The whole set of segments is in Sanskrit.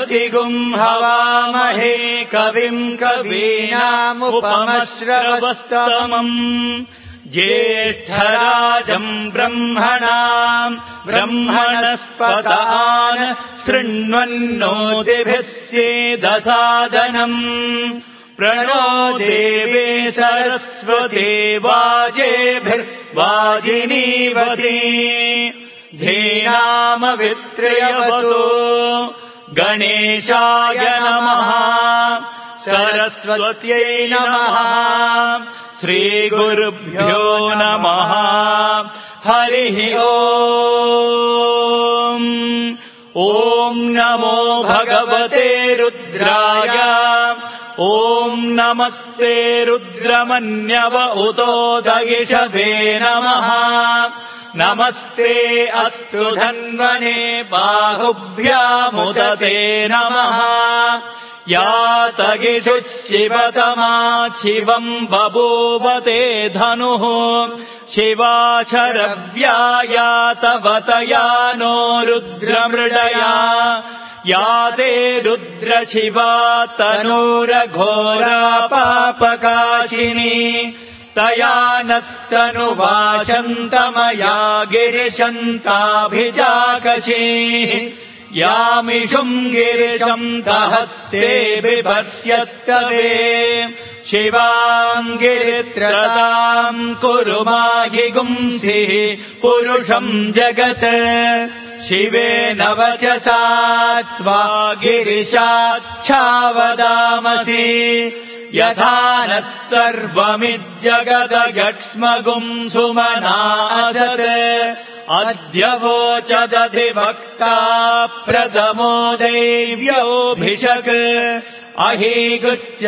अधिगुम् हवामहे कविम् कवीनामुपमश्रवस्तमम् ज्येष्ठराजम् ब्रह्मणाम् ब्रह्मणस्पतान् शृण्वन्नोतिभिः सेदसादनम् प्रणो देवे सरस्वती वाजेभिर्वाजिनीवती धीनामवित्रयवतु गणेशाय नमः सरस्वत्यै नमः श्रीगुरुभ्यो नमः हरिः ओम् ॐ नमो भगवते रुद्राय ॐ नमस्ते रुद्रमन्यव उतोदगिषभे नमः नमस्ते अस्तु धन्वने बाहुभ्यामुदते नमः यातगिषुः शिवतमा शिवम् बभूवते धनुः शिवाशरव्यायातवतया नो रुद्रमृडया याते रुद्रशिवा तनूरघोरा पापकाशिनी तया नस्तनुवाचन्तमया गिरिशन्ताभिजाकशीः यामिषुम् गिरिशम् तहस्ते बिभस्यस्तवे शिवाम् गिरित्रताम् कुरु माहि गुंसिः पुरुषम् जगत् शिवेन वचसा त्वा गिरिशाच्छावदामसि यथा नत्सर्वमिज्जगदयक्ष्मगुम् सुमनासत् अद्य वोचदधिवक्ता प्रथमो दैव्योऽभिषक् अहीगुश्च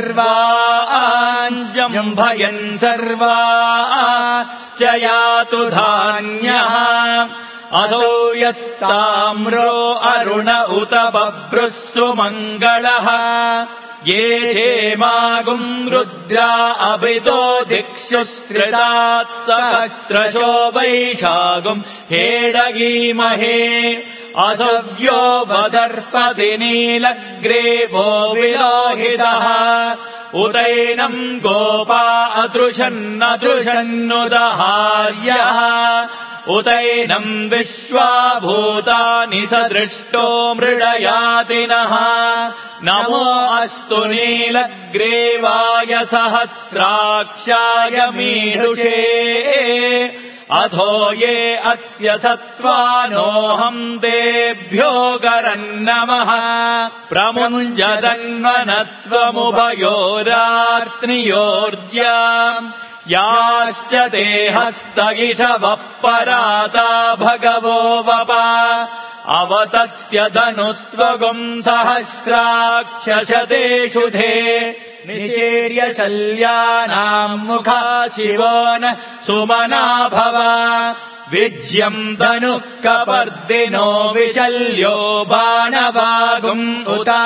सर्वाञ्जम्भयन् सर्वा च यातु धान्यः अधो यस्ताम्रो अरुण उत बभ्रुः सुमङ्गलः ये चेमागुम् रुद्रा अभितो दिक्षुस्त्रितात् सहस्रशो वैशागुम् हेडगीमहे असव्यो वदर्पति नीलग्रीवो विलोहितः उदैनम् गोपा अदृशन्नदृशन्नुदहार्यः उदैनम् विश्वाभूतानि सदृष्टो मृडयातिनः नमो अस्तु नीलग्रीवाय सहस्राक्षाय मीढुषे अधो ये अस्य सत्त्वानोऽहम् तेभ्यो गरन्नमः प्रमुञ्जदन्वनस्त्वमुभयोरात्नियोर्ज्याम् याश्च ते हस्तगिषवः पराता भगवो वपा अवतत्यधनुस्त्वगुम् सहस्राक्षशतेषु धे निशीर्य शल्यानाम् मुखा शिवो न सुमना भव विज्यम् धनुः कपर्दिनो विशल्यो बाणवागुम् उता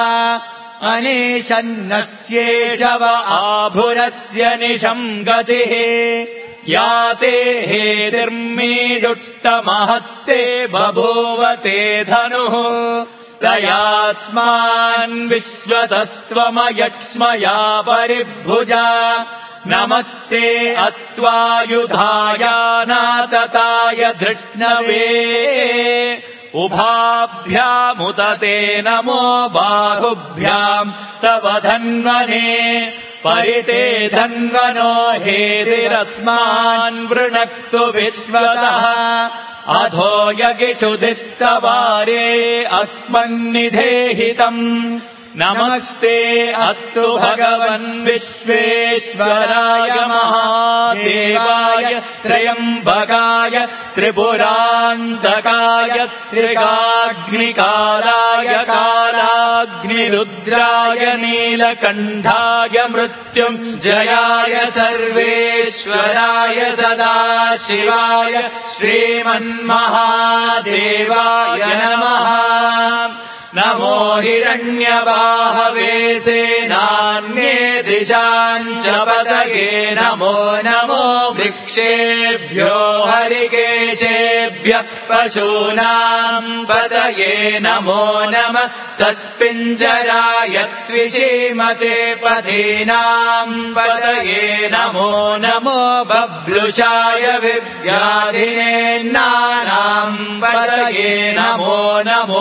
अनेशन्नस्येषव आभुरस्य निशम् गतिः याते हेतिर्मीडुष्टमहस्ते बभूवते धनुः तयास्मान् विश्वतस्त्वमयक्ष्मया परिभुजा नमस्ते अस्त्वायुधाय नातताय धृष्णवे उभाभ्यामुदते नमो बाहुभ्याम् तव धन्वने परिते धन्वनो हेतिरस्मान् वृणक्तु विश्वतः अधो यगिषुधिस्तवारे अस्मन्निधेहितम् नमस्ते अस्तु भगवन् विश्वेश्वराय महादेवाय त्र्यम्बकाय त्रिपुरान्तकाय त्रिगाग्निकालाय कालाग्निरुद्राय नीलकण्ठाय मृत्युञ्जयाय सर्वेश्वराय सदाशिवाय श्रीमन्महादेवाय नमः नमो हिरण्यबाहवे सेनान्ये दिशाञ्च पतये नमो नमो वृक्षेभ्यो हरिकेशेभ्यः पशूनाम् पतये नमो नमः सस्पिञ्जराय त्विषीमते पथीनाम् पतये नमो नमो बभ्लुषाय विव्याधिनेन्नानाम् पतये नमो नमो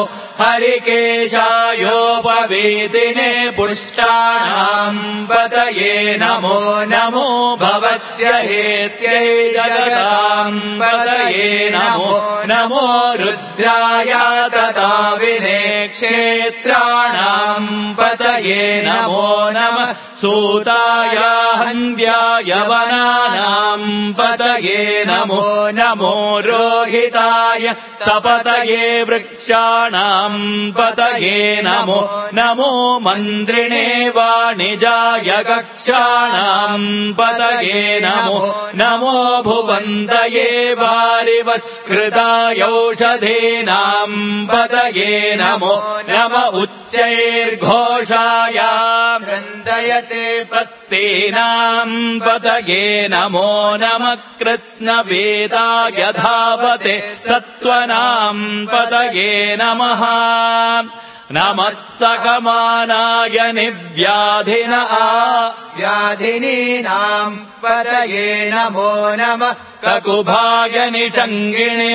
हरिकेशायोपवीतिने पुष्टानाम् पतये नमो नमो भवस्य हेत्यै जगताम् पतये नमो नमो रुद्राय तदाविने क्षेत्राणाम् पतये नमो नमः सूताय हन्द्याय वनानाम् पतये नमो नमो रोहिताय तपतये वृक्षाणाम् पतये नमो नमो मन्त्रिणे वाणिजाय कक्षाणाम् पतये नमो नमो भुवन्तये वारिवस्कृताय औषधीनाम् पतये नमो नम उच्चैर्घोषाय वृन्दयते पत्तीनाम् पतये नमो नमः कृत्स्नवेदाय धावते सत्त्वनाम् पतये नमः नमः सकमानाय निव्याधिन व्याधिनीनाम् पतये नमो नमः ककुभाय निषङ्गिणे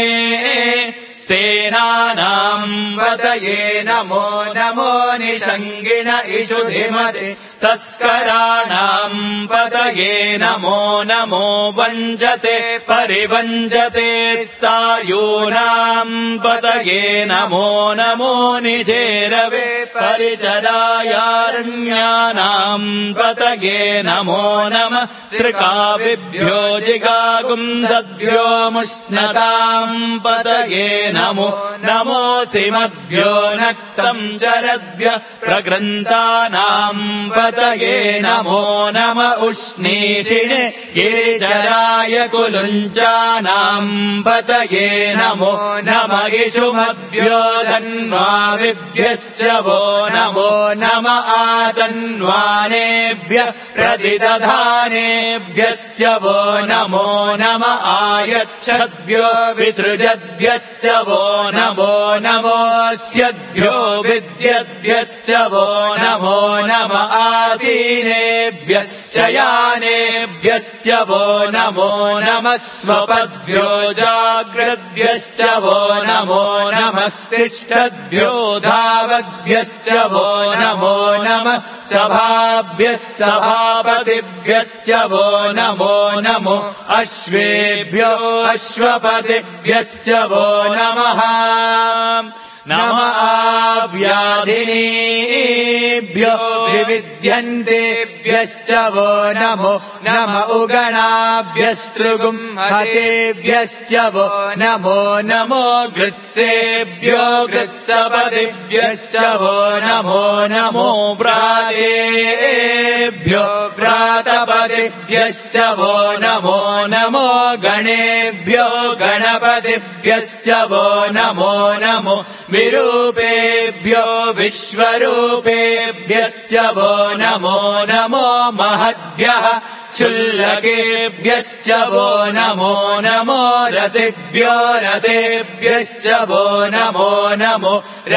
स्तेनानाम् पतये नमो नमो निषङ्गिण इषुधिमते तस्कराणाम् पतये नमो नमो वञ्जते परिवञ्जते स्तायूनाम् पतये नमो नमो निजेरवे परिचरायारण्यानाम् पतये नमो नमः स्त्रिकाविभ्यो जिगागुंसद्भ्यो मुष्णताम् पतये नमो नमो सिमभ्यो नक्तम् चरद्भ्यः प्रगृन्तानाम् पतये नमो नम उष्णीषिणे गिरिजराय कुलुञ्चानाम् पतये नमो नम इषुमभ्यो धन्वाविभ्यश्च वो नमो नम आतन्वानेभ्यः प्रतिदधानेभ्यश्च वो नमो नम आयच्छद्भ्यो विसृजद्भ्यश्च वो नमो नमोऽस्यद्भ्यो विद्यद्भ्यश्च वो नमो नम आसीनेभ्यश्च यानेभ्यश्च वो नमो नमः स्वपद्भ्यो जाग्रद्भ्यश्च वो नमो नमस्तिष्ठद्भ्यो धावद्भ्यश्च वो नमो नमः सभाभ्यः सभापतिभ्यश्च वो नमो नमो अश्वेभ्यो अश्वपतिभ्यश्च वो नमः नम आव्याधिनीभ्यो विविध्यन्तेभ्यश्च वो नमो नम उगणाभ्यस्तृगुंहतेभ्यश्च वो नमो नमो गृत्सेभ्यो गृत्सपतिभ्यश्च वो नमो नमो व्रातेभ्यो व्रातपतिभ्यश्च वो नमो नमो गणेभ्यो गणपतिभ्यश्च वो नमो नमो विरूपेभ्यो विश्वरूपेभ्यश्च वो नमो नमो महद्भ्यः क्षुल्लकेभ्यश्च वो नमो नमो रथेभ्यो रथेभ्यश्च वो नमो नमो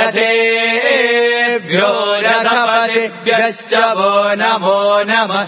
रथेभ्यो रथपतिभ्यश्च वो नमो नमः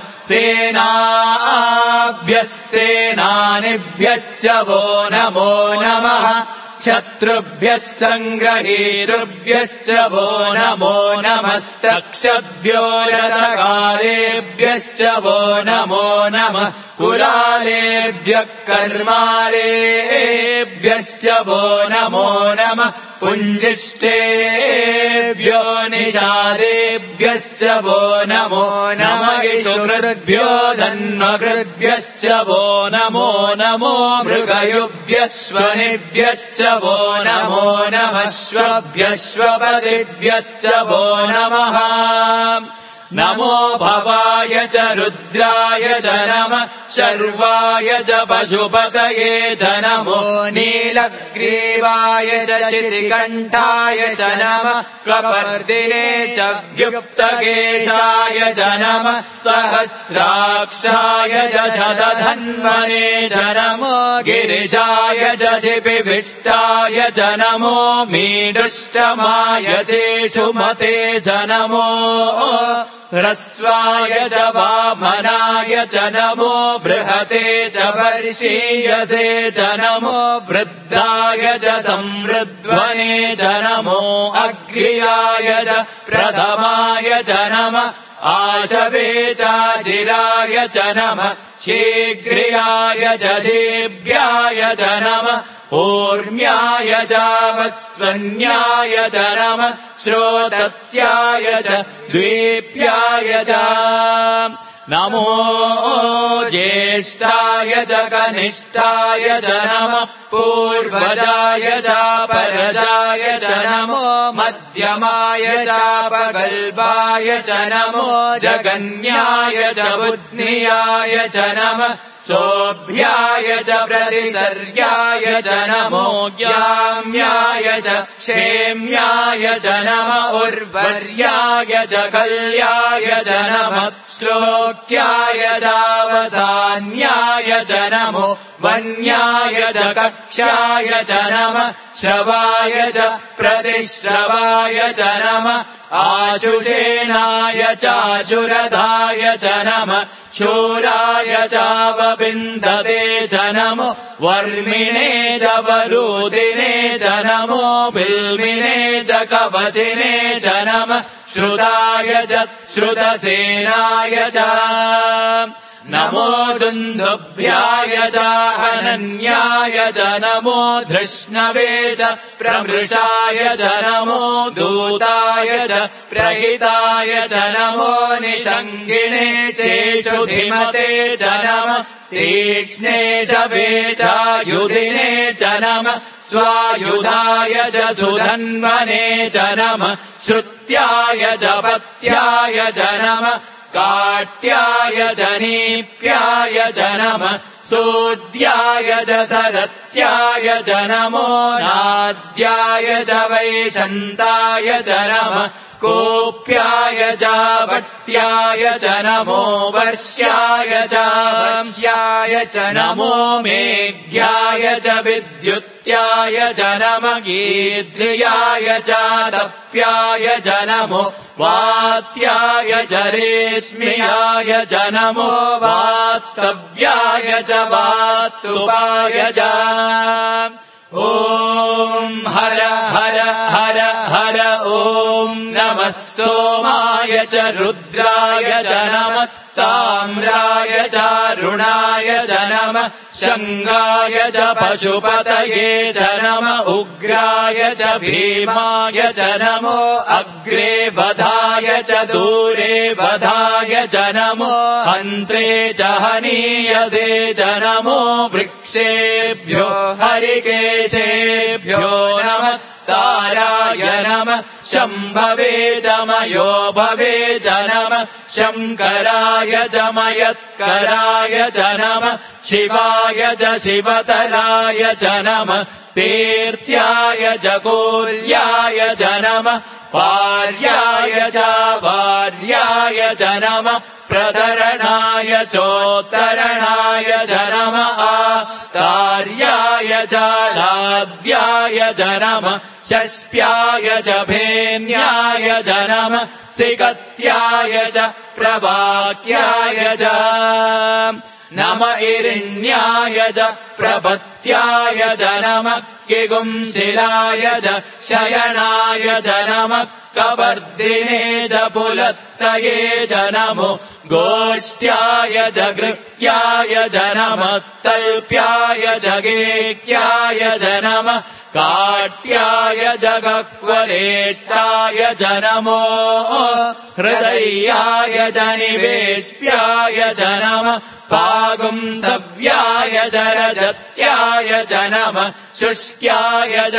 सेनाभ्यः सेनानिभ्यश्च वो नमो नमः शत्रुभ्यः सङ्ग्रहीतृभ्यश्च वो नमो नमस्तक्षभ्यो रथकारेभ्यश्च वो नमो नमः कुलालेभ्यः कर्मारेभ्यश्च वो नमो नमः पुञ्जिष्टेभ्यो निषादेभ्यश्च वो नमो नमः इषुकृद्भ्यो धन्वकृद्भ्यश्च वो नमो नमो मृगयुभ्यश्वनिभ्यश्च वो नमो नमः श्वभ्यश्वपतिभ्यश्च वो नमः नमो भवाय च रुद्राय च नमः शर्वाय च पशुपतये च नमो नीलग्रीवाय च शितिकण्ठाय च नमः कपर्दिने च व्युक्तकेशाय च नमः सहस्राक्षाय च शतधन्वने च नमो गिरिशाय च शिपिविष्टाय च नमो मीडुष्टमाय चेषुमते च नमो ह्रस्वाय च वामनाय च नमो बृहते च वर्षीयसे च नमो वृद्धाय च संवृध्वने च नमो अग्र्याय च प्रथमाय च नमः आशवे चाचिराय च नमः शीघ्रियाय च शीभ्याय च नमः ऊर्म्याय चावस्वन्याय च नमः श्रोतस्याय च द्वीप्याय च नमो ज्येष्ठाय च कनिष्ठाय च नमः पूर्वजाय चापरजाय च नमो मध्यमाय चापगल्भाय च नमो जगन्याय च बुद्ध्याय च नमः सोऽभ्याय च प्रतिसर्याय च नमो ज्ञाम्याय च क्षेम्याय च नमः उर्वर्याय च कल्याय च नमः श्लोक्याय चावसान्याय च नमो वन्याय च कक्षाय च नमः श्रवाय च प्रतिश्रवाय च नमः आशुषेणाय चाशुरधाय च नमः शूराय चावबिन्दते च नमो वर्मिणे च वरूदिने च नमो बिल्मिने च कवचिने च नमः श्रुताय च श्रुतसेनाय च नमो दुन्दुभ्याय च हनन्याय च नमो धृष्णवे च प्रमृषाय च नमो दूताय च प्रहिताय च नमो निषङ्गिणे चेषुधिमते च नमः तीक्ष्णे शवे चायुधिने च नमः स्वायुधाय च सुधन्वने च नमः श्रुत्याय च पत्याय च नमः काट्याय च नीप्याय च नमः सूद्याय च सरस्याय च नमो नाद्याय च वैशन्ताय च नमः कोप्याय च भट्याय च नमो वर्ष्याय च वंश्याय च नमो मेघ्याय च विद्युत्याय च नमः गीध्र्याय च दप्याय च नमो वात्याय च रेश्म्याय च नमो वास्तव्याय च वास्तुवाय च ॐ हर हर हर हर ॐ नमः सोमाय च रुद्राय च नमस्ताम्राय च रुणाय च नमः शङ्गाय च पशुपतये च नमः उग्राय च भीमाय च नमो अग्रे वधाय च दूरे वधाय च नमो हन्त्रे च हनीयसे च नमो वृक्षेभ्यो हरिकेशेभ्यो नमस्ताराय नमः शम्भवे च मयो भवे च नमः शङ्कराय च मयस्कराय च नमः शिवाय च शिवतराय च नमः तीर्थ्याय च कोल्याय च नमः पार्याय च वार्याय च नमः प्रधरणाय चोत्तरणाय च नमः तार्याय च लाद्याय च नमः शस्प्याय च भेन्याय च नमः सिकत्याय च प्रवाक्याय च नम इरिण्याय च प्रपत्याय च नमः किगुंशिलाय च शयनाय च नमः कवर्दिने च पुलस्तये च नमो गोष्ठ्याय च गृह्याय च नमः तल्प्याय च गेक्याय च नमः काट्याय च गह्वरेष्ठाय च नमो हृदयाय च निवेश्याय च नमः पागुंसव्याय च रजस्याय च नमः शुष्क्याय च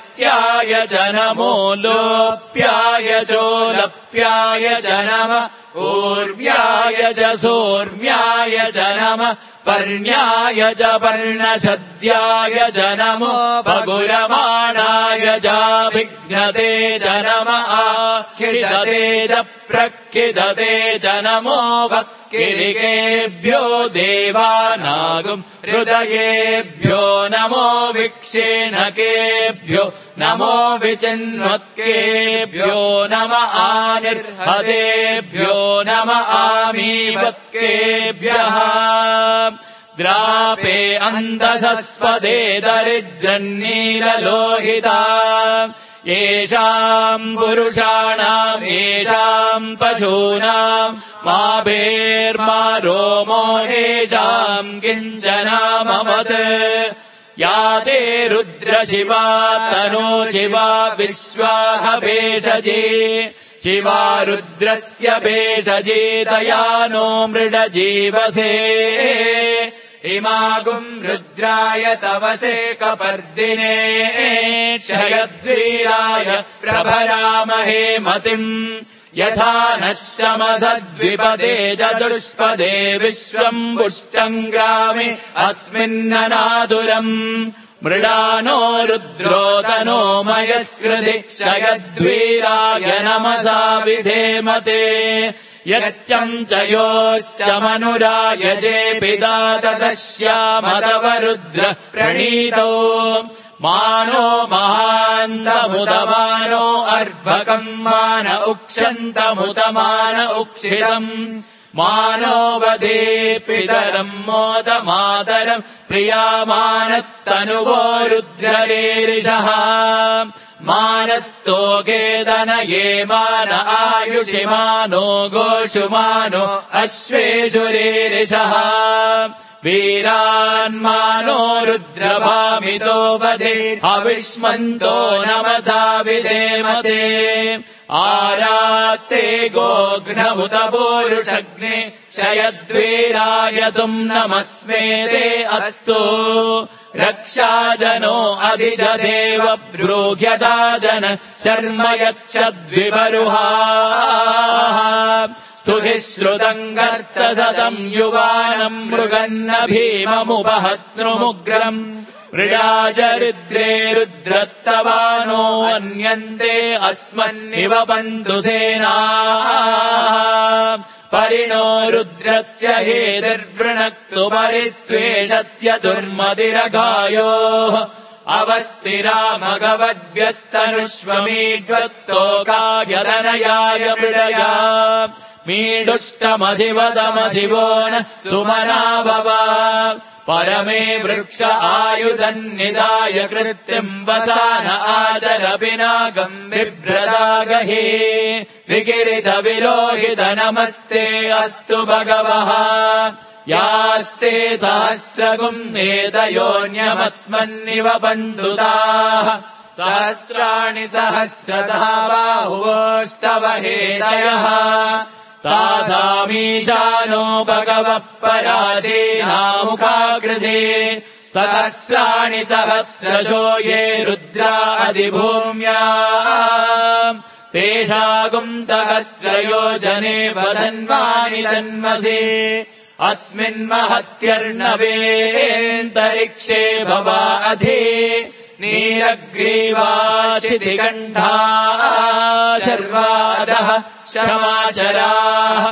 हरित्याय च नमो लोप्याय चोलप्याय च नमः ऊर्व्याय च सोर्व्याय च नमः पर्ण्याय च पर्णशद्याय च नमो पगुरमाणाय चाभिघ्नते च नमः आखिदते च प्रखिदते च नमो वक्किरिकेभ्यो देवानागुम् हृदयेभ्यो नमो विक्षेणकेभ्यो नमो विचिन्वत्केभ्यो नम आनिर्हतेभ्यो नम आमीवत्केभ्यः द्रापे अन्धसस्पदे दरिद्रन्नीललोहिता येषाम् पुरुषाणाम् येषाम् पशूनाम् मा भेर्मा रोमो येषाम् किञ्चनामवत् या ते रुद्रशिवा तनो शिवा विश्वाह भेषजे शिवा रुद्रस्य भेषजे तया नो मृडजीवसे इमागुम् रुद्राय तवसे कपर्दिने क्षयद्वीराय प्रभरामहे मतिम् यथा नः शमसद्विपदे चतुष्पदे विश्वम् पुष्टम् ग्रामे अस्मिन्ननातुरम् मृडानो रुद्रोदनो मयस्कृति क्षयद्वीराय नमसा विधेमते यच्चम् च योश्च मनुरायजे पिता तदश्यामदवरुद्र प्रणीतो मानो महान्तमुदमानो अर्भकम् मान उक्षन्तमुदमान उक्षितम् मानो वदे पितरम् मोदमातरम् प्रियामानस्तनुवो रुद्ररेरिषः मानस्तोकेदनये मान आयुषिमानो गोषुमानो अश्वेषुरेरिषः वीरान्मानो रुद्रभामितो वधे हविष्मन्तो नमसा विधेमते आरात्ते गोघ्नमुत पूरुषग्ने क्षयद्वीराय सुम्नमस्मे ते अस्तु रक्षाजनो अधिजदेव ब्रूह्यता जन शर्म यच्छद्विवरुहाः स्तुभिः श्रुतम् गर्तसतम् युवानम् मृगन्न भीममुपहत्नुमुग्रम् मृडाचरिद्रे रुद्रस्तवानो अन्यन्ते अस्मन्निव बन्धुसेनाः परिणो रुद्रस्य हेतिर्वृणक्तु परित्वेषस्य दुर्मतिरघायोः अवस्थिरामगवद्भ्यस्तनुष्वमीड्वस्तोकायतनयाय मृडया मीडुष्टमशिवदमशिवो नः सुमना भव परमे वृक्ष आयुधन्निदाय कृत्तिम् वसान आचर पिनाकम् बिभ्रदागहे विकिरित विलोहित नमस्ते अस्तु भगवः यास्ते सहस्रगुम् एतयोऽन्यमस्मन्निव बन्धुताः सहस्राणि सहस्रतः बाहुवोस्तव हेतयः तासामीशानो भगवः परासेनामुखाकृते सहस्राणि सहस्रशो ये रुद्रा अधिभूम्या तेषागुम् सहस्रयोजने वदन्वानि तन्मसे अस्मिन्महत्यर्णवेऽन्तरिक्षे भवा अधि नीलग्रीवाशितिकण्ठा शर्वादः शमाचराः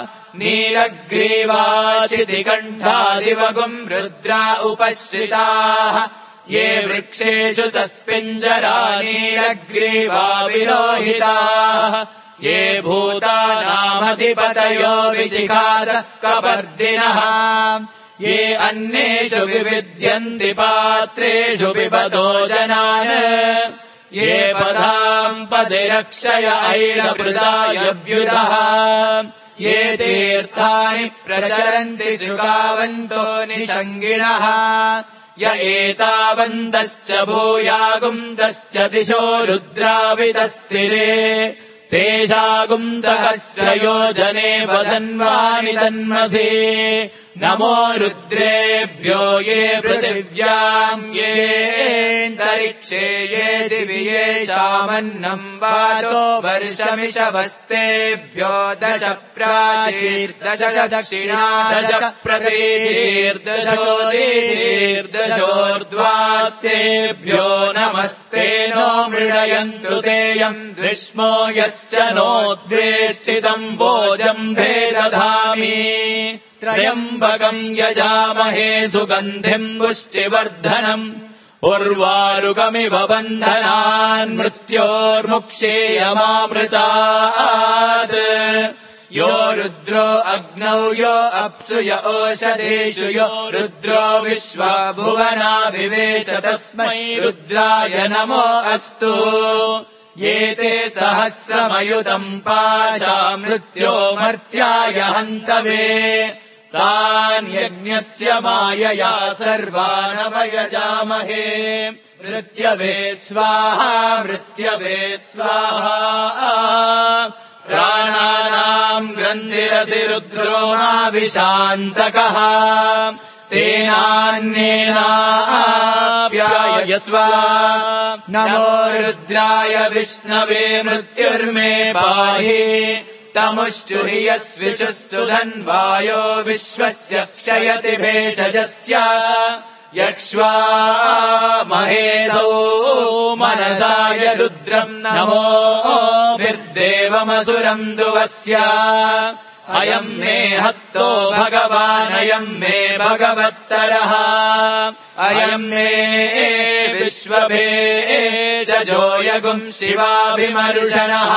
नीलग्रीवाशितिकण्ठादिवगुम् रुद्रा उपश्रिताः ये वृक्षेषु सस्पिञ्जरा नीलग्रीवा विलोहिताः ये भूतानामधिपतयो विशिखाद कपर्दिनः ये अन्येषु विविध्यन्ति पात्रेषु पिबतो जनान् ये पदाम् पदिरक्षय ऐलभृदायव्युतः ये तीर्थानि प्रचरन्ति शुकावन्तो निषङ्गिणः य एतावन्तश्च भूयागुंसश्च दिशो रुद्रावितस्थिरे तेषागुम् सहस्रयोजने वदन्वानि तन्मसे नमो रुद्रेभ्यो ये पृथिव्याम् येऽन्तरिक्षे ये दिवि येषामन्नम् वातो वर्षमिषवस्तेभ्यो दश प्राचीर्दश दक्षिणा दश प्रतीर्दशोदीर्दशोर्ध्वास्तेभ्यो नमस्ते नो मृडयन्तु तेयम् दृष्मो यश्च नोद्वेष्टितम् भोजम् भेदधामि त्रयम्बकम् यजामहे सुगन्धिम् पुष्टिवर्धनम् उर्वारुकमिव बन्धनान् मृत्योर्मुक्षेयमामृतात् यो रुद्रो अग्नौ यो अप्सु य ओषधेषु यो रुद्रो विश्वा भुवना विवेश तस्मै रुद्राय नमो अस्तु ये ते सहस्रमयुतम् पाशा मृत्यो मर्त्याय हन्तवे तान् यज्ञस्य मायया सर्वानवयजामहे मृत्यवे स्वाहा मृत्यवे स्वाहा प्राणानाम् ग्रन्थिरसि रुद्रो नाभिशान्तकः तेनान्येनाप्यायस्व नमो रुद्राय विष्णवे मृत्युर्मे पाहि तमुष्टुहि यस्विषुः सुधन्वायो विश्वस्य क्षयति भेषजस्य यक्ष्वा महेदौ मनसाय रुद्रम् नमो निर्देवमसुरम् दुवस्य अयम् मे हस्तो भगवानयम् मे भगवत्तरः अयम् मे विश्वभेषजो यगुम् शिवाभिमर्शनः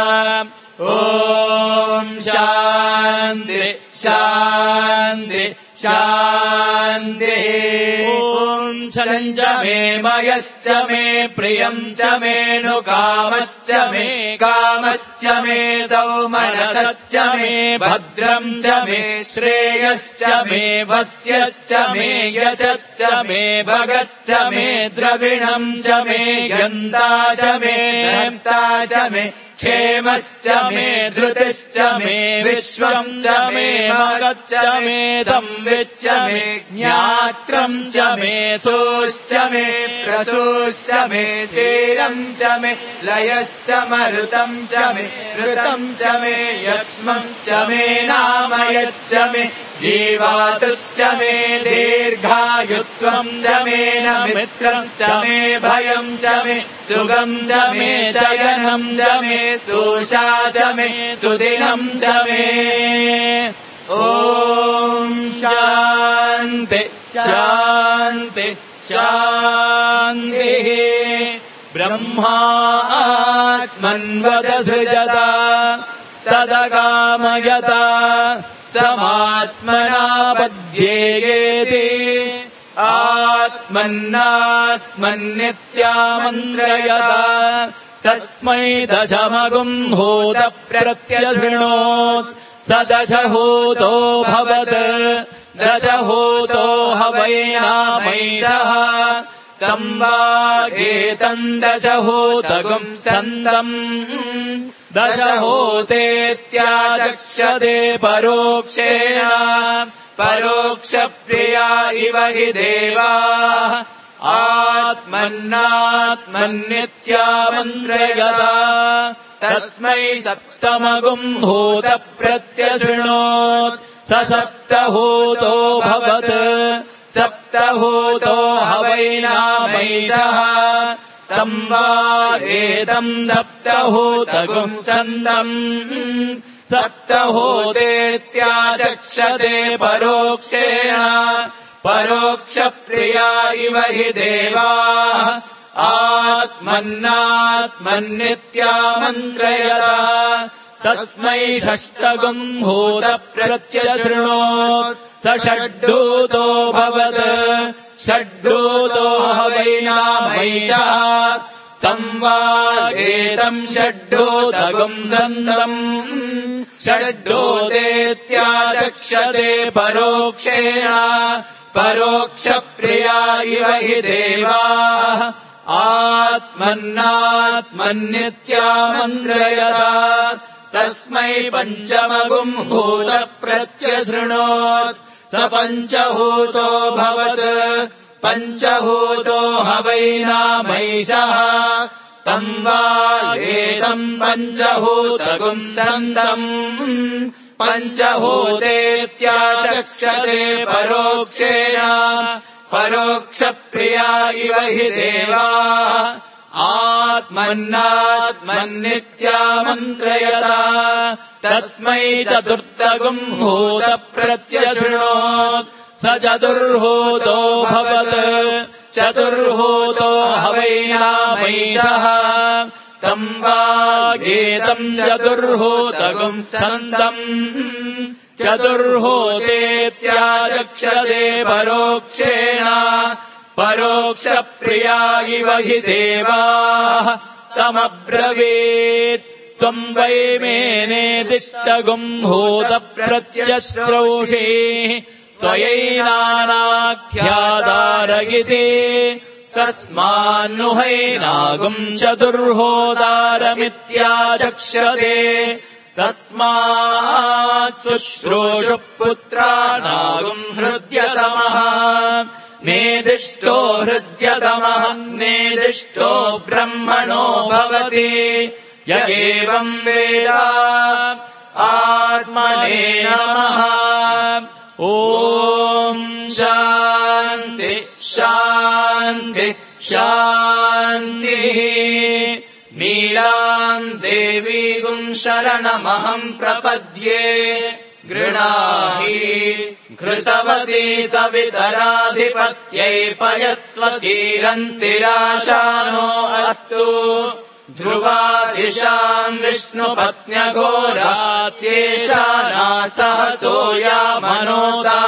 ॐ शान्ति शान्ति शान्तिः ॐ छलम् च मे मयश्च मे प्रियम् च मेऽनुकामश्च मे कामश्च मे सौमनसश्च मे भद्रम् च मे श्रेयश्च मे वस्यश्च मे यशश्च मे भगश्च मे द्रविणम् च मे यन्ता च मे धन्ता च मे क्षेमश्च मे धृतिश्च मे विश्वम् च मे महच्च मे संविच्च मे ज्ञात्रम् च मे सोश्च मे प्रसोश्च मे शेरम् च मे लयश्च मरुतम् च मे ऋतम् च मे यक्ष्मम् च मे नामयच्च मे जीवातुश्च मे दीर्घायुत्वम् च मे न मित्रम् च मे भयम् च मे सुगम् च मे शयनम् च मे सोषा च मे सुदिनम् च मे ॐ शान्ति शान्ति शान्तिः ब्रह्मात्मन्वदसृजत तदकामयत समात्मना पद्येयेति आत्मन्नात्मन्नित्यामन्त्रयत तस्मै दशमगुम् होत प्रत्यशृणोत् स दशहोतो भवत् दशहोतो हवैनामैषः तम् वागेतम् दशहोतगुम् सन्दम् दशहोतेत्याचक्षते परोक्षेण परोक्षप्रिया इव हि देवाः आत्मन्नात्मन्नित्यामन्त्रयत तस्मै सप्तमगुम् होत प्रत्यशृणोत् स सप्तहोतो भवत् सप्तहोतो हवैनामैषः तम् वागेतम् सप्तहोतगुम् सन्दम् सप्तहोतेत्याचक्षते परोक्षेण परोक्षप्रिया इव हि देवाः आत्मन्नात्मन्नित्यामन्त्रयत तस्मै षष्ठगुम् होत प्रत्यशृणोत् स षड्ढूतो भवत् षड्ढूतो हवैनामैषः तम् वागेतम् षड्ढूतगुम् सन्दम् षड्ढूतेत्याचक्षते परोक्षेण परोक्षप्रिया इव हि देवाः आत्मन्नात्मन्नित्यामन्त्रयत तस्मै पञ्चमगुम् होत प्रत्यशृणोत् स पञ्चभूतो भवत् पञ्चभूतो हवैनामैषः तम् वा एतम् पञ्चभूतगुम् सन्तम् पञ्चभूतेत्याचक्षते परोक्षेण परोक्षप्रिया इव हि देवाः आत्मन्नात्मन्नित्यामन्त्रयता तस्मै चतुर्थगुम् भूतप्रत्यशृणोत् स चतुर्भूतो भवत् चतुर्भूतो हवैनामैषः तम् वा एतम् चतुर्भूतगुम् सन्तम् चतुर्भूतेत्याचक्षते परोक्षेण परोक्षप्रिया इव हि देवाः तमब्रवीत् त्वम् वै मेनेदिष्टगुम् भूतप्रत्यश्रौषि त्वयैनानाख्यादारगिति तस्मान्नुहैनागुम् चतुर्होदारमित्याचक्षते तस्मात् शुश्रूषुः पुत्रानागुम् हृद्यतमः नेदिष्टो हृद्यतमः नेदिष्टो ब्रह्मणो भवति य एवम् वेद आत्मने नमः ॐ शान्ति शान्ति शान्तिः नीलाम् देवीगुम् शरणमहम् प्रपद्ये गृणाहि घृतवती सवितराधिपत्यै पयस्वतीरन्तिराशानो अस्तु ध्रुवादिशाम् विष्णुपत्न्यघोरास्येषाना सहसोयामनोता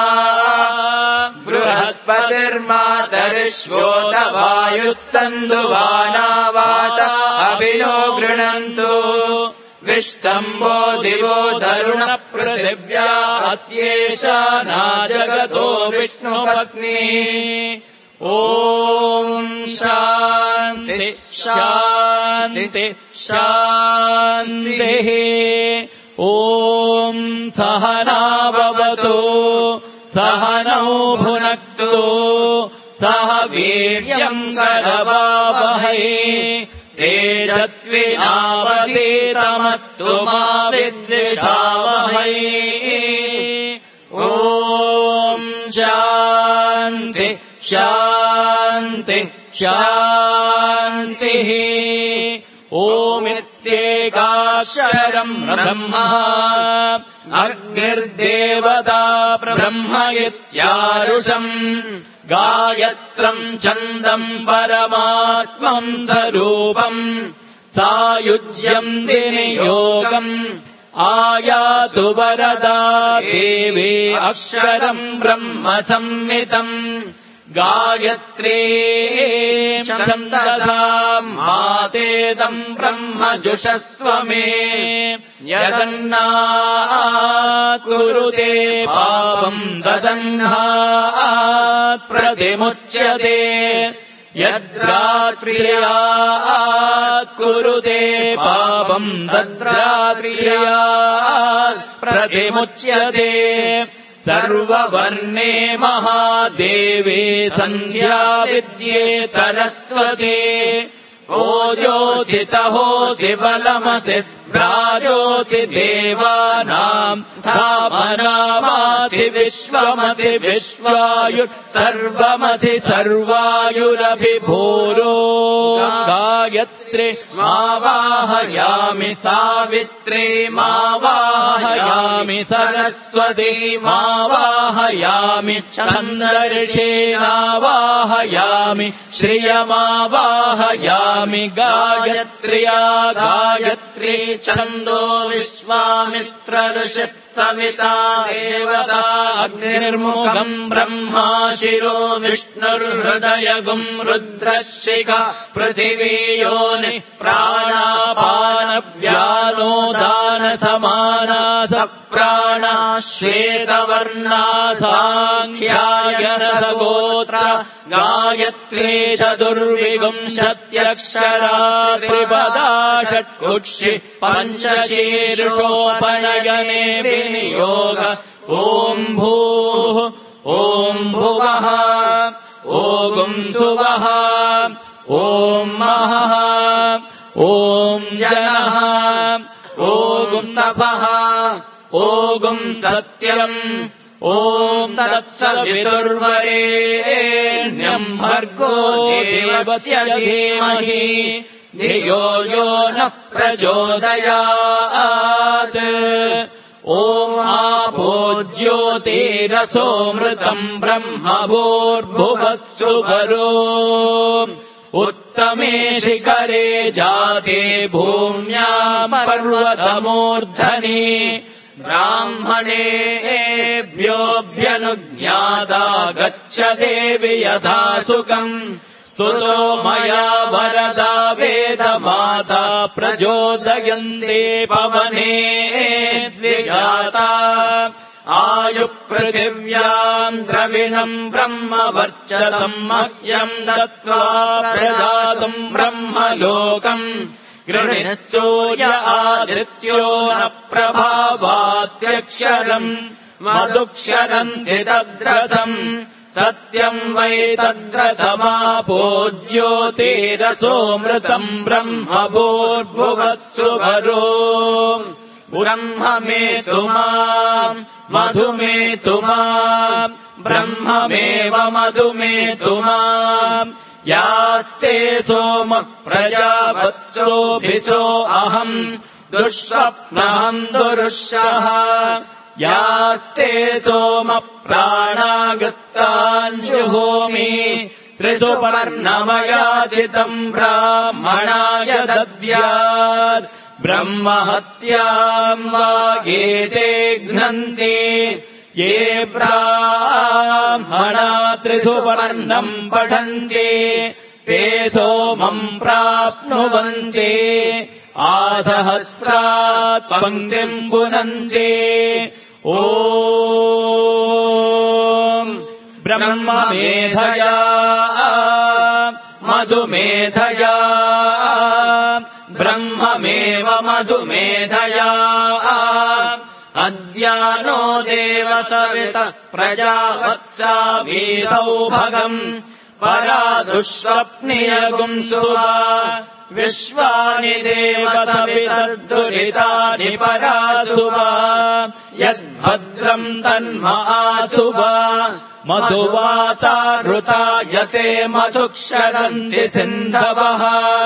बृहस्पतिर्मातरिष्वोत वायुः सन्दुवाना वाता अभिनो गृह्णन्तु विष्टम्बो दिवो धरुणपृथिव्या अस्येषाना जगतो विष्णुपत्नी ॐ शान्ति शान्ति शान्तिः ॐ सहना भवतु सहनौ भुनक्तु सह वीर्यम् करवावहै तेजस्विनावधीतमस्तु मा विद्विषावहै ॐ शान्ति शान्ति शान्तिः ओमित्येकाक्षरम् ब्रह्म अग्निर्देवता ब्रह्म इत्यारुषम् गायत्रम् छन्दम् परमात्मम् स्वरूपम् सायुज्यम् विनियोगम् आयातु वरदा देवी अक्षरम् ब्रह्म संहितम् गायत्री छन्दसा मातेदम् ब्रह्म जुषस्व मे यदन्नात् कुरुते पापम् ददन्नात् प्रतिमुच्यते यद्रात्र्यात् कुरुते पापम् तद्रात्र्यात् प्रतिमुच्यते सर्ववर्णे महादेवे सन्ध्या विद्ये सरस्वती ओजोऽसि सहोऽसि बलमसि व्राजोऽसि देवानाम् धामनामासि विश्वमसि विश्वायुः सर्वमसि सर्वायुरभिभूरो गायत्री मावाहयामि सावित्री मावाहयामि सरस्वती मावाहयामि छन्दर्षेणावाहयामि श्रियमावाहयामि गायत्र्या गायत्री छन्दो विश्वामित्र ऋषिः सविता देवता अग्निर्मुखम् ब्रह्मा शिरो विष्णुर्हृदयगुम् रुद्रशिखा पृथिवी योनिः प्राणापानव्यानो दानसमाना सप्राणा श्वेतवर्णा साङ्ख्यायनसगोत्रा गायत्री चतुर्विंशत्यक्षरा त्रिपदा षट्कुक्षि पञ्चशीर्षोपनयने विनियोग ॐ भूः ॐ भुवः ॐ सुवः ॐ महः ॐ जनः ॐ तपः ॐ सत्यम् ॐ तत्सवितुर्वरेण्यम् भर्गो देवस्य धीमहि धियो यो नः प्रचोदयात् ॐ आपो ज्योतिरसोऽमृतम् ब्रह्मभूर्भुवत्सु भरो उत्तमे शिखरे जाते भूम्याम् पर्वतमूर्धनि ब्राह्मणेभ्योऽभ्यनुज्ञाता गच्छ देवि यथा सुखम् स्तुतो मया वरदा वेदमाता प्रचोदयन्ते पवने द्विजाता आयुः पृथिव्याम् द्रविणम् ब्रह्मवर्चसम् मह्यम् दत्त्वा प्रजातुम् ब्रह्मलोकम् गृणिसूर्य आदित्यो न प्रभावात्यक्षरम् मधुक्षरन्ति तद्रसम् सत्यम् वै तद्रसमापो ज्योतिरसोऽमृतम् ब्रह्मभूर्भुवत्सु भरो ब्रह्ममेतु माम् मधुमेतु माम् ब्रह्ममेव मधुमेतु माम् यास्ते सोम प्रजावत्सोऽभिसो अहम् दुःस्वप्नहम् दुरुष्यः यास्ते सोम प्राणागताञ्जुहोमि त्रिसुपर्णमयाचितम् ब्राह्मणाय दद्यात् ब्रह्महत्याम् वा एते घ्नन्ति ये ब्राह्मणा त्रिसुपर्णम् पठन्ति ते सोमम् प्राप्नुवन्ति आसहस्रात् पङ्क्तिम् पुनन्ति ॐ ब्रह्ममेधया मधुमेधया ब्रह्ममेव मधुमेधया अद्यानो देव सवितः प्रजावत्सा वीतौ भगम् परा दुःस्वप्नियगुंसुवा विश्वानि देव सवितर्दुरितानि परासुवा यद्भद्रम् तन्मासुवा मधुवाता यते मधुक्षरन्ति सिन्धवः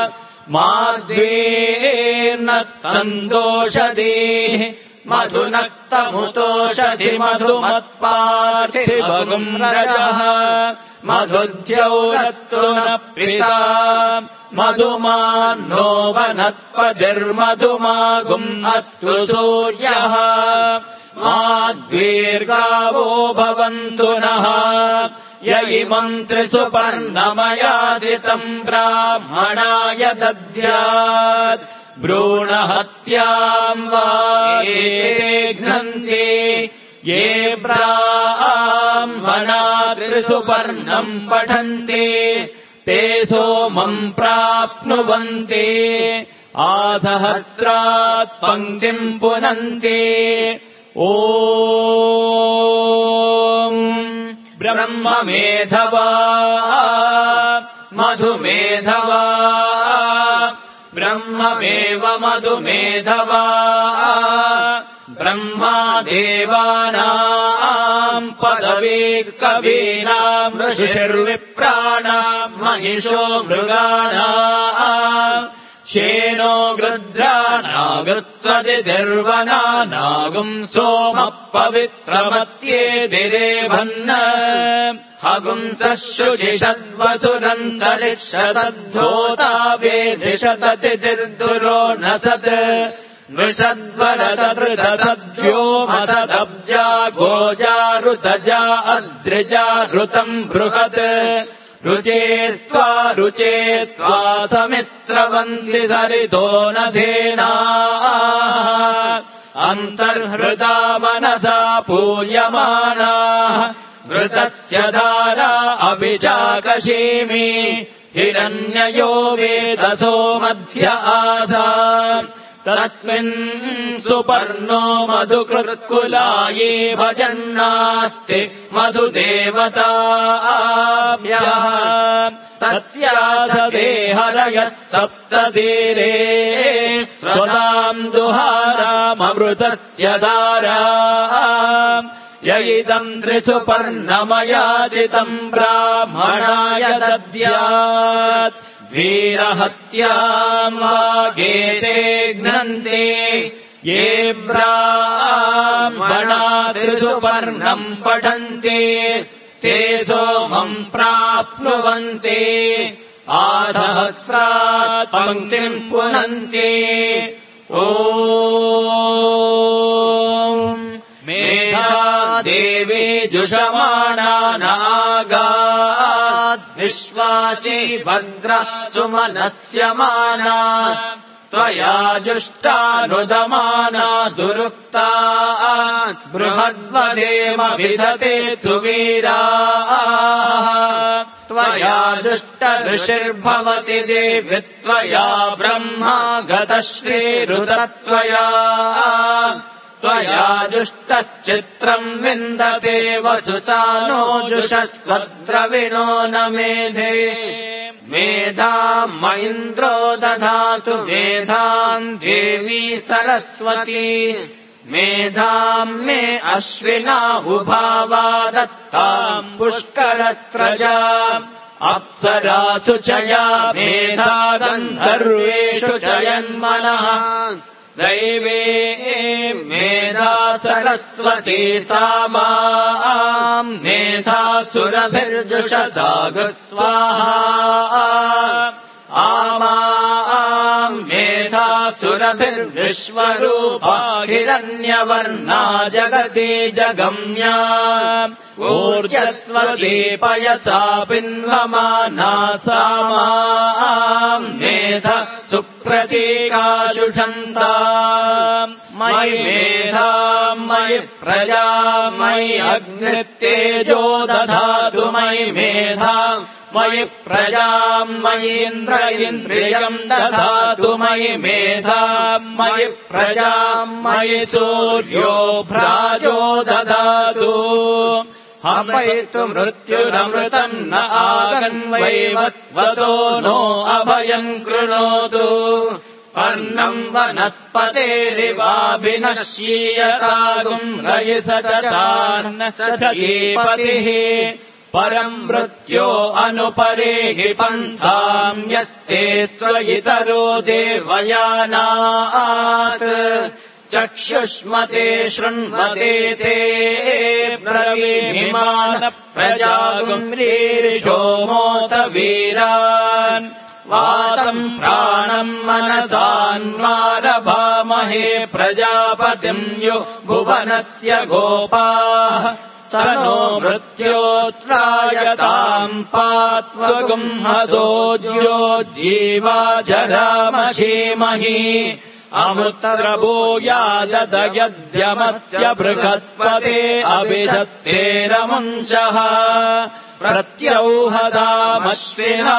माध्वीर्न सन्दोषति मधुनक्तमुतोषधि मधुमत्पार्थिवगुम् रजः मधुद्यौरस्तु न प्रीता मधुमान्नो वनस्पतिर्मधुमागुम् अस्तु सूर्यः माद्वीर्गावो भवन्तु नः य इमम् त्रिसुपर्णमयाजितम् ब्राह्मणाय दद्यात् भ्रूणहत्याम् वा एते घ्नन्ति ये ब्राह्मणा त्रिसुपर्णम् पठन्ति ते सोमम् प्राप्नुवन्ति आसहस्रात् पङ्क्तिम् पुनन्ति ॐ ब्रह्ममेधवा मधुमेधवा ब्रह्ममेव मधुमेधवा ब्रह्मा देवानाम् पदवीर्कवीनाम् ऋषिर्विप्राणाम् महिषो मृगाणाम् शेनो गृध्रानागस्वदिर्वना नागुम् सोमः पवित्रमत्येदिरेभन्न हगुंसः शुचिषद्वसुरन्तरिक्षतद्धोता वेधिषततिर्दुरो न सत् नृषद्वरसदृतद्यो मदब्जा गोजारुतजा अद्रिजा ऋतम् बृहत् रुचेत्वा समिस्रवन्ति सरितो नधेना अन्तर्हृदा मनसा पूयमानाः घृतस्य धारा अभिजाकशीमि हिरण्ययो वेदसो मध्य आसा तस्मिन् सुपर्णो मधुकृत्कुलाये भजन्नास्ति मधुदेवताभ्यः तस्याधदेहरयः सप्ततीरे स्वदाम् दुहाराममृतस्य धारा य इदम् त्रिसुपर्णमयाचितम् ब्राह्मणाय दद्यात् वीरहत्याम् वागेते घ्नन्ति ये ब्राह्मणा त्रिसुपर्णम् पठन्ति ते सोमम् प्राप्नुवन्ति आसहस्रात् पङ्क्तिम् पुनन्ति ॐ मेधा देवी जुषमाणा नागात् विश्वाची भद्र सुमनस्यमाना त्वया जुष्टानुदमाना दुरुक्ता बृहद्वदेव विदते तु वीराः त्वया जुष्ट ऋषिर्भवति देवि त्वया ब्रह्मा गतश्रीरुतत्वया त्वया जुष्टश्चित्रम् विन्दते वचुचानो जुषस्वद्रविणो न मेधे मेधाम् इन्द्रो दधातु मेधाम् देवी सरस्वती मेधाम् मे अश्विना उभावा दत्ताम् पुष्करस्रजा अप्सरासु च या मेधा गन्धर्वेषु च यन्मनः दैवे मेधा सरस्वती सा माम् मेधासुरभिर्जुषदाग स्वाहा आमाम् मेधासुरभिर्विश्वरूपा हिरण्यवर्णा जगति जगम्या ऊर्जस्वती पयसा पिन्वमाना सा माम् मेधा सुप्रतीकाशुषन्ता मयि मेधा मयि प्रजा मयि अग्नितेजो दधातु मयि मेधा मयि प्रजाम् मयीन्द्र इन्द्रियम् दधातु मयि मेधा मयि प्रजाम् मयि सूर्यो भ्राजो दधातु हवैतु मृत्युरमृतम् न आगन्वैवस्वतो नो अभयम् कृणोतु पर्णम् वनस्पतेरिवाभिनश्यीयतागुम् रयिस चान्न चीपतिः परम् मृत्यो अनुपरेहि पन्थाम् यस्ते स्वयितरो देवयानात् चक्षुष्मते शृण्वते ते ब्रवीमिमान प्रजागुम्रीरिषो मोत वीरान् वातम् प्राणम् मनसान्वारभामहे प्रजापतिम् यो भुवनस्य गोपाः स नो मृत्योत्रायताम् पात्वगुम्हसोज्यो जीवा जरामशीमहि अमुत्रभूयादयद्यमस्य बृहस्पते अभिधत्तेरमुञ्चः प्रत्यौहदामश्विना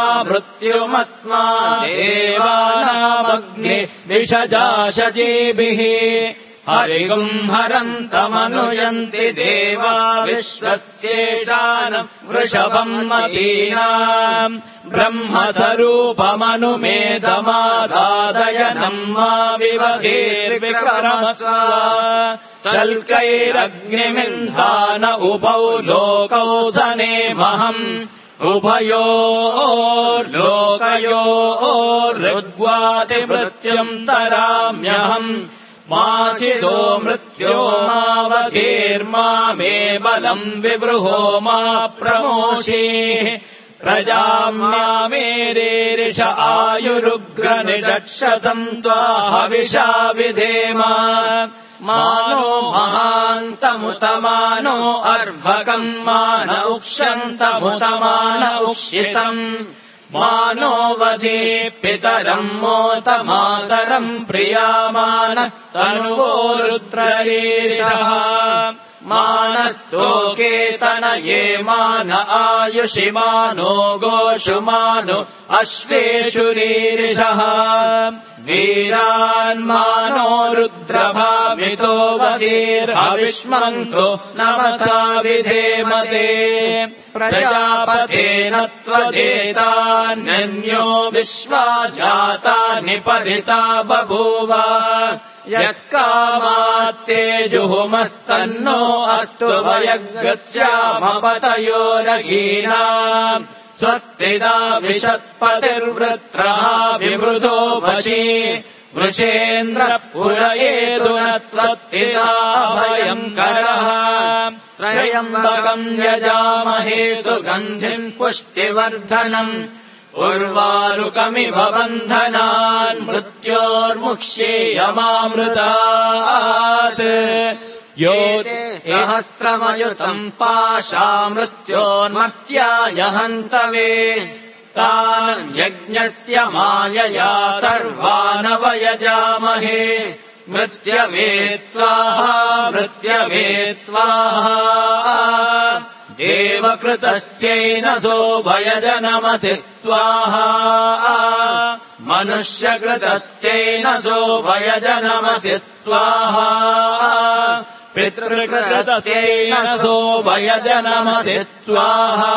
मृत्युमस्मादेवानामग्नि विषजाशजीभिः हरिगुम् हरन्तमनुयन्ति देवा विश्वस्येषानम् वृषभम् मतीनाम् ब्रह्मस्वरूपमनुमेधमादादयनम् मा विवधेर्विक्रमस्व सल्कैरग्निमिन्धान उभौ लोकौ सनेमहम् उभयोर्लोकयोर्ऋग्वातिमृत्युम् तराम्यहम् माचिदो मृत्यो मावधेर्मा मे बलम् विवृहो मा प्रमोषेः प्रजाम् मेरेरिष आयुरुग्रनिषक्षसम् त्वाहविषा विधेम मानो महान्तमुतमानो अर्भकम् मान उक्षन्तमुतमान उक्षितम् मानो वधे पितरम् मोत मातरम् प्रियामान तनुवो रुद्ररेषः मानस्तोकेतनये मान आयुषि मानो गोषु मानो अश्वेषु रीरिषः वीरान्मानो रुद्रभामितो वधीर्हविष्मन्तो नमसा विधेमते प्रजापतेन त्वदेतान्यो विश्वा जातानि परिता बभूव यत्कामात्ते जुहुमस्तन्नो अस्तु वयग्स्यामपतयोरगीनाम् स्वस्तिदा विशत्पतिर्वृत्रः विमृधो वशी वृषेन्द्र पुरयेदु न त्वत्तिदा भयङ्करः त्रयम्बकम् यजामहे सुगन्धिम् पुष्टिवर्धनम् उर्वारुकमिव बन्धनान् मृत्योर्मुक्ष्येयमामृतात् यो सहस्रमयुतम् पाशा मृत्योर्मर्त्याय हन्तवे तान् यज्ञस्य मायया सर्वानवयजामहे मृत्यवे स्वाहा देवकृतस्यैनसो भयजनमति स्वाहा मनुष्यकृतस्यैनसो भयजनमति स्वाहा पितृकृतस्यैनसो भयजनमति स्वाहा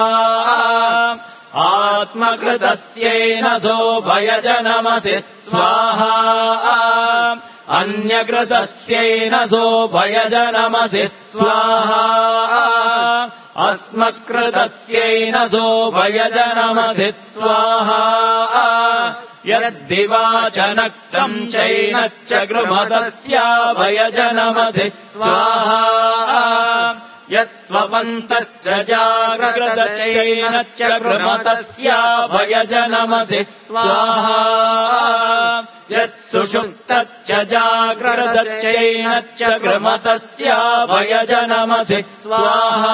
आत्मकृतस्यैनसो भयजनमति स्वाहा अन्यकृतस्यैनसो भयजनमसि स्वाहा अस्मत्कृतस्यैनसो भयजनमसि स्वाहा यद्दिवाचनक्तम् चैनश्च गृहतस्या भयजनमसि स्वाहा यत्स्वपन्तश्च जाग्रतश्चैनश्च गृहतस्या भयजनमसि स्वाहा यत्सुषुप्तश्च जाग्रतश्चैनश्च गृहतस्या भयजनमसि स्वाहा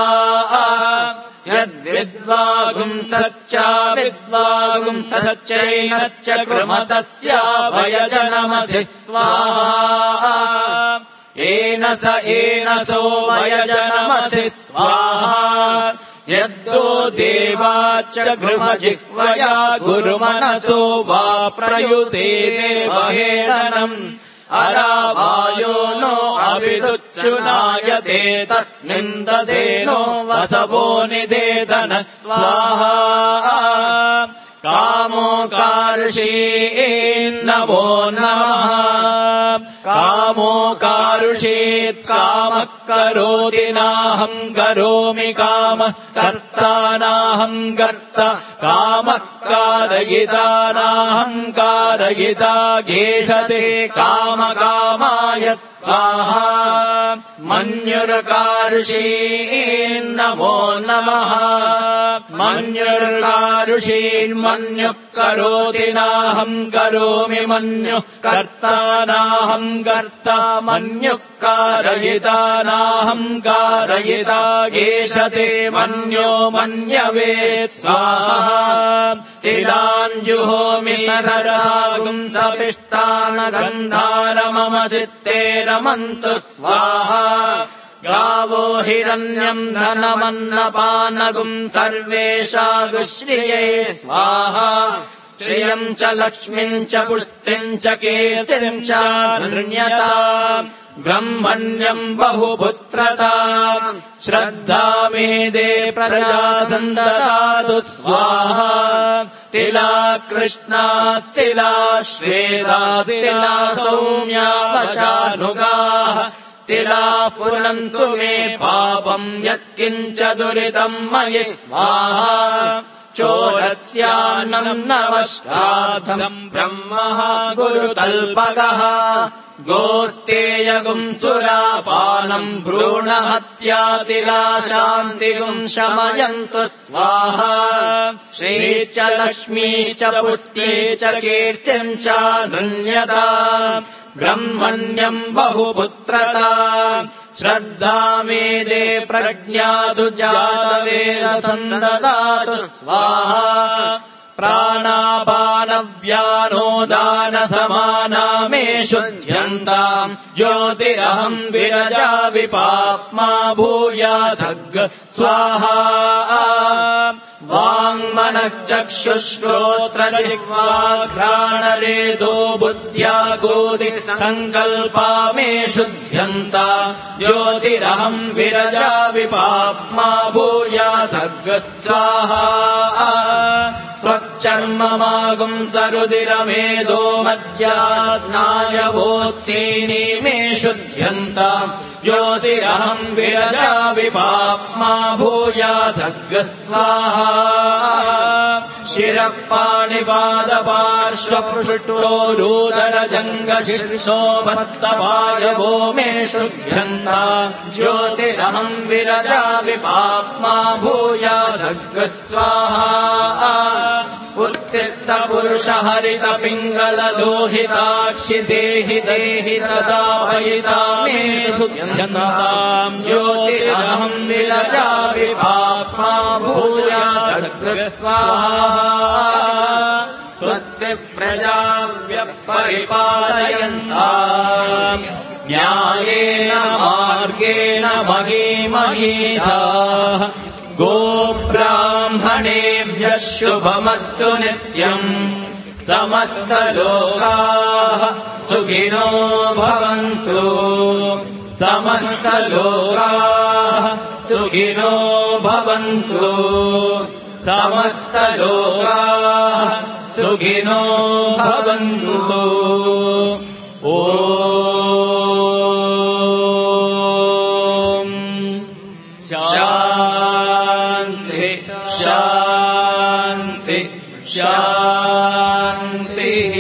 यद्विद्वागुंसश्च विद्वागुंसश्चैनश्च गृहतस्या भयजनमसि स्वाहा एनसो भयजनमसि स्वाहा यद्दो देवाच्च गृहजिह्वया गुरुमनसो वा प्रयुते देवहेडनम् अरावायो नो अविदुच्छुनायते तस्मिन्ददेनो वसवो निदेदन स्वाहा कामोकारुषीन्नमो नमः कामोकारुषीत् कामः करोति नाहम् करोमि कामः कर्ता नाहम् कर्ता कामः कारयिता नाहम् कारयिता गेषते कामकामाय स्वाहा मन्युर्कारुषीन्नमो नमः मन्युर्कारुषीन्मन्युः करोति नाहम् करोमि मन्युः कर्ता नाहम् कर्ता मन्युः कारयिता नाहम् कारयिता गेषते मन्यो मन्यवे स्वाहा तिलाञ्जुहोमि सररागुंसपिष्टानगन्धारमम चित्ते रमन्तु स्वाहा गावो हिरण्यम् धनमन्नपानगुम् सर्वेषागुश्रिये स्वाहा श्रियम् च लक्ष्मीम् च पुष्टिम् च कीर्तिम् च नृण्यता ब्रह्मण्यम् बहुपुत्रता श्रद्धा मेदे प्रजा सन्ददातु स्वाहा तिला कृष्णा तिला श्वेता तिला सौम्या वशानुगाः तिला पुनन्तु मे पापम् यत्किञ्च दुरितम् मयि स्वाहा चोरस्यान्नम् नवश्राद्धम् ब्रह्मः गुरुतल्पगः गोस्तेयगुम् सुरापानम् भ्रूणहत्यातिला शान्तिगुम् शमयन्तु स्वाहा श्रीश्च लक्ष्मीश्च पुष्टिश्च कीर्तिम् च नृण्यता ब्रह्मण्यम् बहुपुत्रता श्रद्धा मेदे प्रज्ञातु जातवेद सन्ददातु स्वाहा प्राणापानव्यानोदानसमाना शुध्यन्ताम् ज्योतिरहम् विरजा विपाप्मा भूयाधग् स्वाहा वाङ्मनश्चक्षुश्रोत्रजिह्वाघ्राणरेदो बुद्ध्या गोति सङ्कल्पा मे शुध्यन्ता ज्योतिरहम् विरजा विपाप्मा भूयाथर्गच्छाहा त्वच्चर्ममागुम् सरुदिरमेधो मध्यात्नायवोत्सीनि मे शुध्यन्ता ज्योतिरहम् विरजा विपाप्मा भूयाथर्गस्वाहा शिरःपाणिपादपार्श्वपृष्ठोरुदरजङ्गशीर्षो भक्तपायवो मे शुध्यन्ता ज्योतिरहम् विरजा विपाप्मा भूयाथर्गस्वाहा उत्तिष्ठपुरुष हरित पिङ्गललोहिताक्षि देहि देहि तदापयिता मे शुध्यन्ताम् ज्योतिरहम् विरजा विपाप्मा भूयाथर्गस्वाहा स्वस्ति प्रजाभ्यः परिपालयन्ताम् न्यायेन मार्गेण महीमहीषाः गोब्राह्मणेभ्यः शुभमस्तु नित्यम् समस्तलोकाः सुखिनो भवन्तु समस्तलोकाः सुखिनो भवन्तु समस्तलोकाः सुखिनो भवन्तु ॐ शान्ति शान्ति शान्तिः